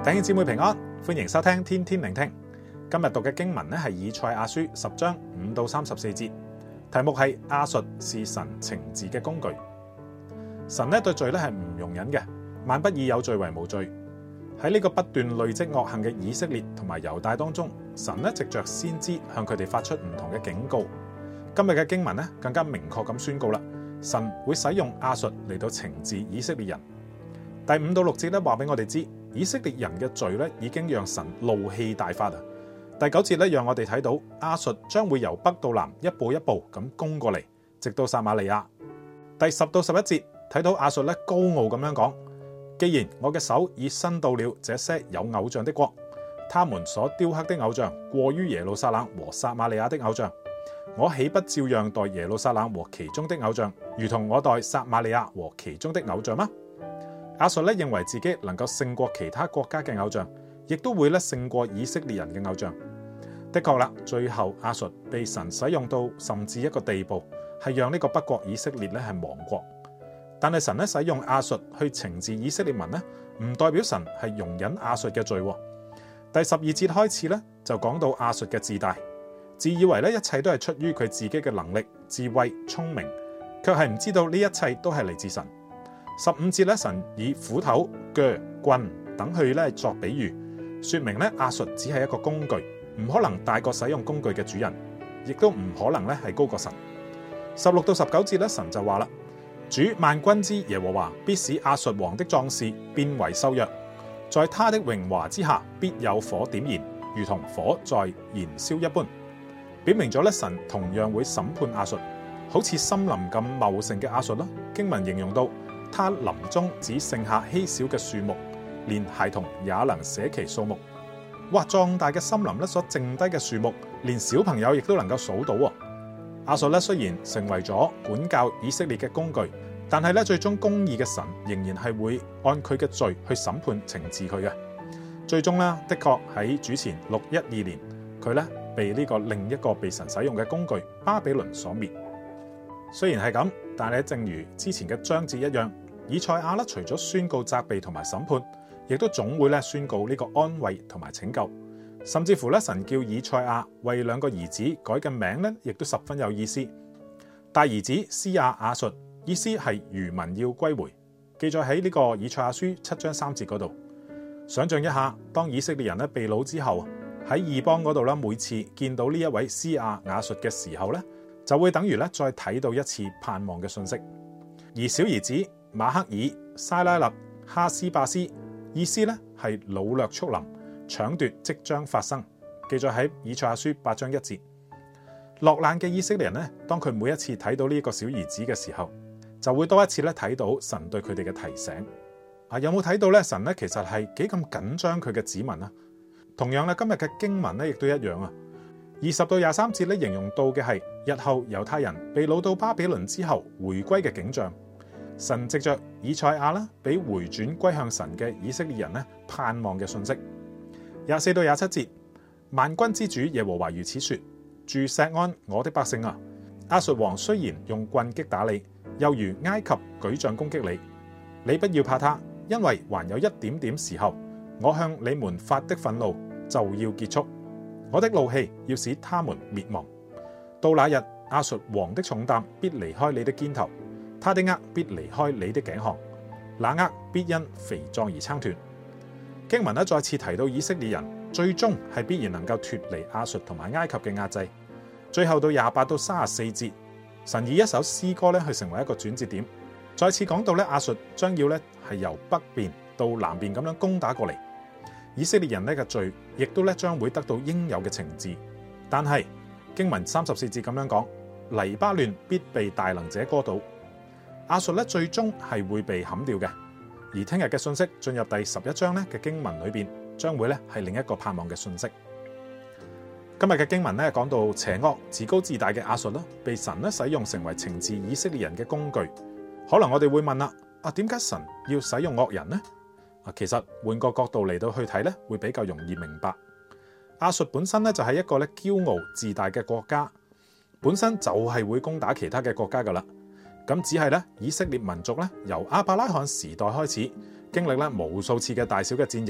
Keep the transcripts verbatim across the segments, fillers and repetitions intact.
弟兄姊妹平安，歡迎收聽天天聆聽。今日讀嘅經文咧係以賽亞書十章五到三十四節，題目係亞述是神懲治嘅工具。神咧對罪咧係唔容忍嘅，萬不以有罪為無罪。喺呢個不斷累積惡行嘅以色列同埋猶大當中，神咧藉着先知向佢哋發出唔同嘅警告。今日嘅經文咧更加明確咁宣告啦，神會使用亞述嚟到懲治以色列人。第五到六節咧話俾我哋知，以色列人嘅罪咧已經讓神怒氣大發啊！第九節咧讓我哋睇到亞述將會由北到南一步一步咁攻過嚟，直到撒瑪利亞。第十到十一節睇到亞述咧高傲咁樣講：既然我嘅手已伸到了這些有偶像的國，他們所雕刻的偶像過於耶路撒冷和撒瑪利亞的偶像，我豈不照樣待耶路撒冷和其中的偶像，如同我待撒瑪利亞和其中的偶像嗎？亞述咧認為自己能夠勝過其他國家嘅偶像，亦都會咧勝過以色列人嘅偶像。的確啦，最後亞述被神使用到甚至一個地步，係讓呢個北國以色列咧係亡國。但係神咧使用亞述去懲治以色列民咧，唔代表神係容忍亞述嘅罪。第十二節開始咧就講到亞述嘅自大，自以為咧一切都係出於佢自己嘅能力、智慧、聰明，卻係唔知道呢一切都係嚟自神。十五節咧，神以斧頭、鋸、棍等去咧作比喻，說明咧亞述只係一個工具，唔可能大過使用工具嘅主人，亦都唔可能咧係高過神。十六到十九節咧，神就話啦：主萬軍之耶和華必使亞述王的壯士變為瘦弱，在他的榮華之下必有火點燃，如同火在燃燒一般。表明咗咧神同樣會審判亞述，好似森林咁茂盛嘅亞述啦。經文形容到，他林中只剩下稀少嘅樹木，連孩童也能寫其數目。哇！壯大嘅森林咧所剩低嘅樹木，連小朋友亦都能夠數到。亞述咧雖然成為咗管教以色列嘅工具，但係咧最終公義嘅神仍然係會按佢嘅罪去審判懲治佢嘅。最終咧的確喺主前六一二年，佢咧被呢個另一個被神使用嘅工具巴比倫所滅。雖然係咁，但係正如之前嘅章節一樣，以賽亞咧除咗宣告責備同埋審判，亦都總會咧宣告呢個安慰同埋拯救。甚至乎咧神叫以賽亞為兩個兒子改嘅名咧，亦都十分有意思。大兒子施亞亞述，意思係餘民要歸回，記載喺呢個以賽亞書七章三節嗰度。想象一下，當以色列人咧被擄之後，喺異邦嗰度咧，每次見到呢一位施亞亞述嘅時候咧，就會等於咧再睇到一次盼望嘅信息。而小兒子馬克爾、沙拉勒、哈斯巴斯，意思咧係擄掠速臨，搶奪即將發生，記載喺以賽亞書八章一節。落難嘅以色列人咧，當佢每一次睇到呢個小兒子嘅時候，就會多一次咧睇到神對佢哋嘅提醒。啊，有冇睇到咧？神咧其實係幾咁緊張佢嘅子民啊？同樣咧，今日嘅經文咧亦都一樣啊。二十到廿三節咧形容到嘅係日後猶太人被擄到巴比倫之後回歸嘅景象。神藉着以賽亞啦，俾回轉歸向神嘅以色列人咧盼望嘅信息。廿四到廿七節，萬軍之主耶和華如此說：住錫安我的百姓啊，亞述王雖然用棍擊打你，又如埃及舉杖攻擊你，你不要怕他，因為還有一點點時候，我向你們發的憤怒就要結束，我的怒氣要使他們滅亡。到那日，亞述王的重擔必離開你的肩頭，他的軛必離開你的頸項，那軛必因肥壯而撐斷。經文咧再次提到以色列人最終係必然能夠脫離亞述同埋埃及嘅壓制。最後到廿八到三十四節，神以一首詩歌咧去成為一個轉折點，再次講到咧亞述將要咧係由北邊到南邊咁樣攻打過嚟，以色列人咧嘅罪亦都咧將會得到應有嘅懲治。但係經文三十四節咁樣講，黎巴嫩必被大能者割倒。亞述咧最終係會被砍掉嘅。而聽日嘅信息進入第十一章咧嘅經文裏邊，將會咧係另一個盼望嘅信息。今日嘅經文咧講到邪惡自高自大嘅亞述啦，被神咧使用成為懲治以色列人嘅工具。可能我哋會問啦，啊點解神要使用惡人呢？啊，其實換個角度嚟到去睇咧，會比較容易明白。亞述本身咧就係一個咧驕傲自大嘅國家，本身就係會攻打其他嘅國家噶啦。咁只係咧，以色列民族咧由亞伯拉罕時代開始，經歷咧無數次嘅大小嘅戰役，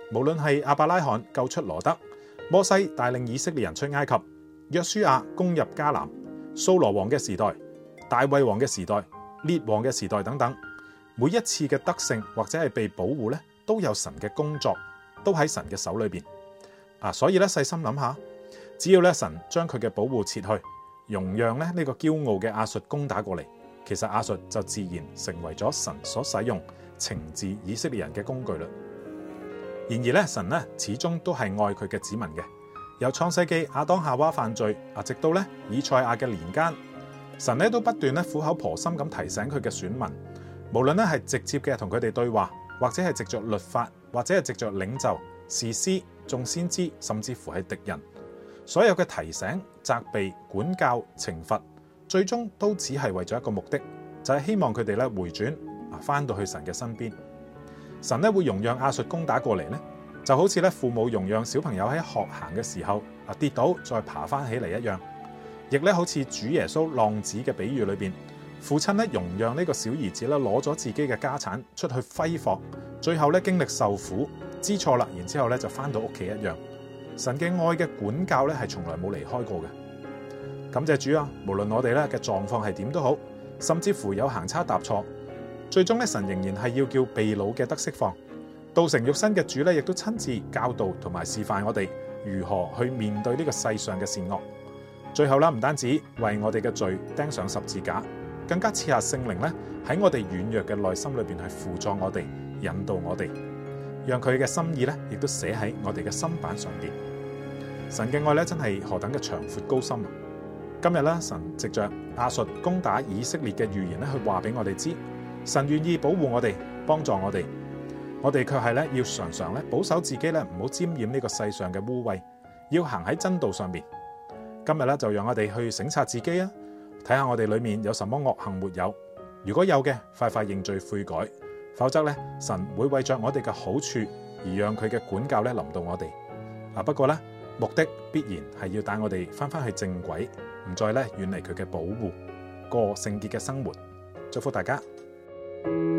無論係亞伯拉罕救出羅德、摩西帶領以色列人出埃及、約書亞攻入迦南、掃羅王嘅時代、大衛王嘅時代、列王嘅時代等等，每一次嘅得勝或者係被保護咧，都有神嘅工作，都喺神嘅手裏邊啊。所以咧，細心諗下，只要咧神將佢嘅保護撤去，容讓咧呢個驕傲嘅亞述攻打過嚟，其實亞述就自然成為咗神所使用懲治以色列人嘅工具啦。然而咧，神咧始終都係愛佢嘅子民嘅。由創世記亞當夏娃犯罪啊，直到咧以賽亞嘅年間，神咧都不斷咧苦口婆心咁提醒佢嘅選民，無論咧係直接嘅同佢哋對話，或者係藉着律法，或者係藉着領袖、士師、眾先知，甚至乎係敵人，所有嘅提醒、責備、管教、懲罰，最終都只係為咗一個目的，就係希望佢哋咧回轉啊，翻到去神嘅身邊。神咧會容讓亞述攻打過嚟咧，就好似咧父母容讓小朋友喺學行嘅時候啊跌倒再爬翻起嚟一樣，亦咧好似主耶穌浪子嘅比喻裏邊，父親咧容讓呢個小兒子咧攞咗自己嘅家產出去揮霍，最後咧經歷受苦，知錯啦，然之後咧就翻到屋企一樣。神嘅愛嘅管教咧係從來冇離開過嘅。感謝主啊！無論我哋咧嘅狀況係點都好，甚至乎有行差踏錯，最終咧神仍然係要叫被擄嘅得釋放。道成肉身嘅主咧，亦都親自教導同埋示範我哋如何去面對呢個世上嘅善惡。最後啦，唔單止為我哋嘅罪釘上十字架，更加賜下聖靈咧喺我哋軟弱嘅內心裏邊去輔助我哋，引導我哋，讓佢嘅心意咧亦都寫喺我哋嘅心版上邊。神嘅愛咧真係何等嘅長闊高深啊！今日咧，神藉着亞述攻打以色列嘅預言咧，去話俾我哋知，神願意保護我哋，幫助我哋，我哋卻係咧要常常咧保守自己咧，唔好沾染呢個世上嘅污穢，要行喺真道上面。今日咧就讓我哋去省察自己啊，睇下我哋裏面有什麼惡行沒有，如果有嘅，快快認罪悔改，否則咧神會為着我哋嘅好處而讓佢嘅管教咧臨到我哋啊。不過咧，目的必然係要帶我哋翻返去正軌，唔再咧遠離佢嘅保護，過聖潔嘅生活。祝福大家。